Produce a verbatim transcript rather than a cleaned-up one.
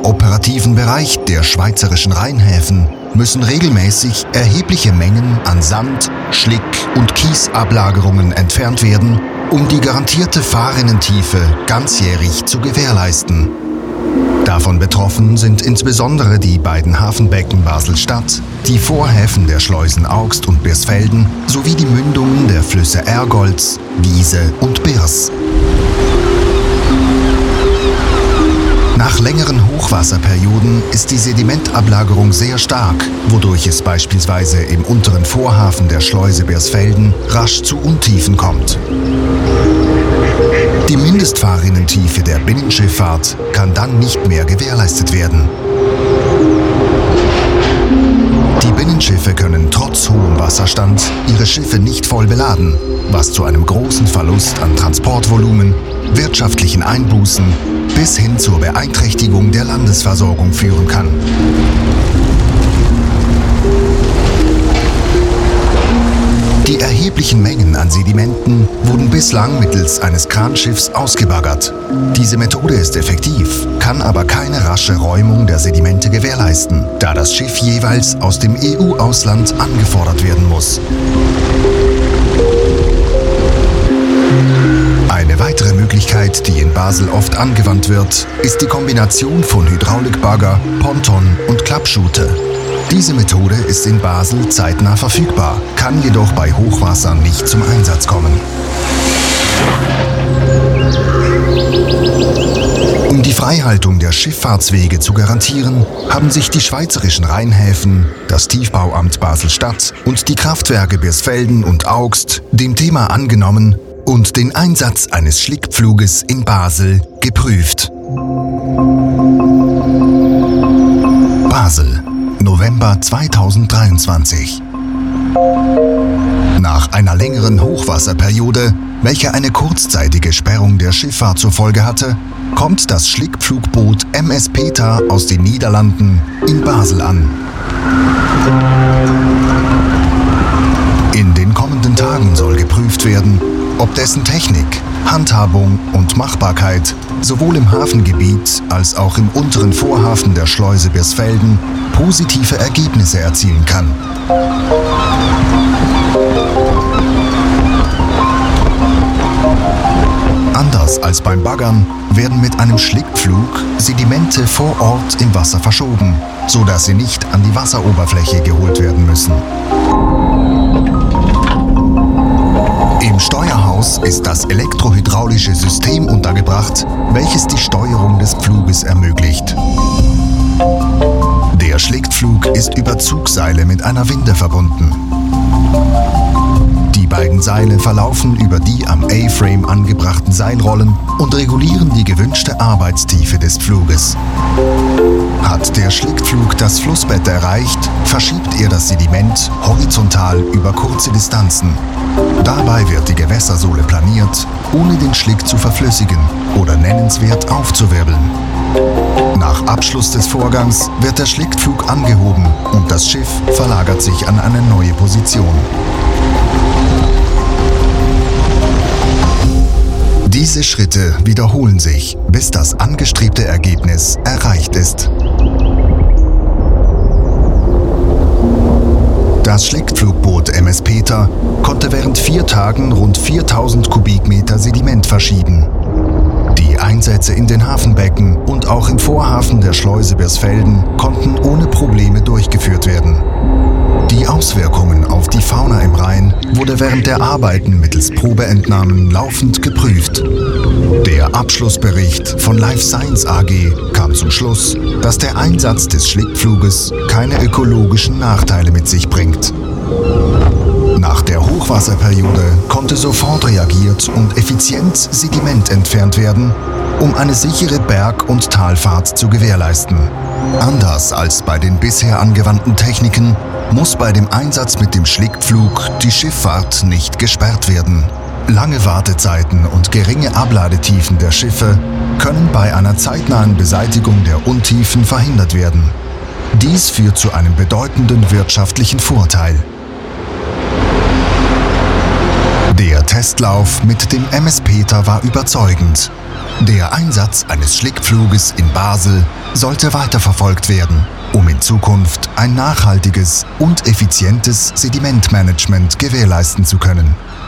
operativen Bereich der schweizerischen Rheinhäfen müssen regelmäßig erhebliche Mengen an Sand, Schlick und Kiesablagerungen entfernt werden, um die garantierte Fahrrinnentiefe ganzjährig zu gewährleisten. Davon betroffen sind insbesondere die beiden Hafenbecken Basel-Stadt, die Vorhäfen der Schleusen Augst und Birsfelden sowie die Mündungen der Flüsse Ergolz, Wiese und Birs. Nach längeren Hochwasserperioden ist die Sedimentablagerung sehr stark, wodurch es beispielsweise im unteren Vorhafen der Schleuse Birsfelden rasch zu Untiefen kommt. Die Mindestfahrrinnentiefe der Binnenschifffahrt kann dann nicht mehr gewährleistet werden. Die Binnenschiffe können trotz hohem Wasserstand ihre Schiffe nicht voll beladen, was zu einem großen Verlust an Transportvolumen, wirtschaftlichen Einbußen bis hin zur Beeinträchtigung der Landesversorgung führen kann. Die erheblichen Mengen an Sedimenten wurden bislang mittels eines Kranschiffs ausgebaggert. Diese Methode ist effektiv, kann aber keine rasche Räumung der Sedimente gewährleisten, da das Schiff jeweils aus dem E U-Ausland angefordert werden muss. Eine weitere Möglichkeit, die in Basel oft angewandt wird, ist die Kombination von Hydraulikbagger, Ponton und Klappschute. Diese Methode ist in Basel zeitnah verfügbar, kann jedoch bei Hochwasser nicht zum Einsatz kommen. Um die Freihaltung der Schifffahrtswege zu garantieren, haben sich die schweizerischen Rheinhäfen, das Tiefbauamt Basel-Stadt und die Kraftwerke Birsfelden und Augst dem Thema angenommen und den Einsatz eines Schlickpfluges in Basel geprüft. Basel, November zweitausenddreiundzwanzig. Nach einer längeren Hochwasserperiode, welche eine kurzzeitige Sperrung der Schifffahrt zur Folge hatte, kommt das Schlickpflugboot M S Peter aus den Niederlanden in Basel an. In den kommenden Tagen soll geprüft werden, ob dessen Technik, Handhabung und Machbarkeit sowohl im Hafengebiet als auch im unteren Vorhafen der Schleuse Birsfelden positive Ergebnisse erzielen kann. Anders als beim Baggern werden mit einem Schlickpflug Sedimente vor Ort im Wasser verschoben, sodass sie nicht an die Wasseroberfläche geholt werden müssen. Im Steuerhaus ist das elektrohydraulische System untergebracht, welches die Steuerung des Pfluges ermöglicht. Der Schlickpflug ist über Zugseile mit einer Winde verbunden. Die beiden Seile verlaufen über die am A-Frame angebrachten Seilrollen und regulieren die gewünschte Arbeitstiefe des Pfluges. Hat der Schlickpflug das Flussbett erreicht, verschiebt er das Sediment horizontal über kurze Distanzen. Dabei wird die Gewässersohle planiert, ohne den Schlick zu verflüssigen oder nennenswert aufzuwirbeln. Nach Abschluss des Vorgangs wird der Schlickpflug angehoben und das Schiff verlagert sich an eine neue Position. Diese Schritte wiederholen sich, bis das angestrebte Ergebnis erreicht ist. Das Schlickpflugboot M S Peter konnte während vier Tagen rund viertausend Kubikmeter Sediment verschieben. Die Einsätze in den Hafenbecken und auch im Vorhafen der Schleuse Birsfelden konnten ohne Probleme durchgeführt werden. Die Auswirkungen auf die Fauna im Rhein wurde während der Arbeiten mittels Probeentnahmen laufend geprüft. Der Abschlussbericht von Life Science A G kam zum Schluss, dass der Einsatz des Schlickpfluges keine ökologischen Nachteile mit sich bringt. Nach der Hochwasserperiode konnte sofort reagiert und effizient Sediment entfernt werden, um eine sichere Berg- und Talfahrt zu gewährleisten. Anders als bei den bisher angewandten Techniken muss bei dem Einsatz mit dem Schlickpflug die Schifffahrt nicht gesperrt werden. Lange Wartezeiten und geringe Abladetiefen der Schiffe können bei einer zeitnahen Beseitigung der Untiefen verhindert werden. Dies führt zu einem bedeutenden wirtschaftlichen Vorteil. Der Testlauf mit dem M S Peter war überzeugend. Der Einsatz eines Schlickpfluges in Basel sollte weiterverfolgt werden, um in Zukunft ein nachhaltiges und effizientes Sedimentmanagement gewährleisten zu können.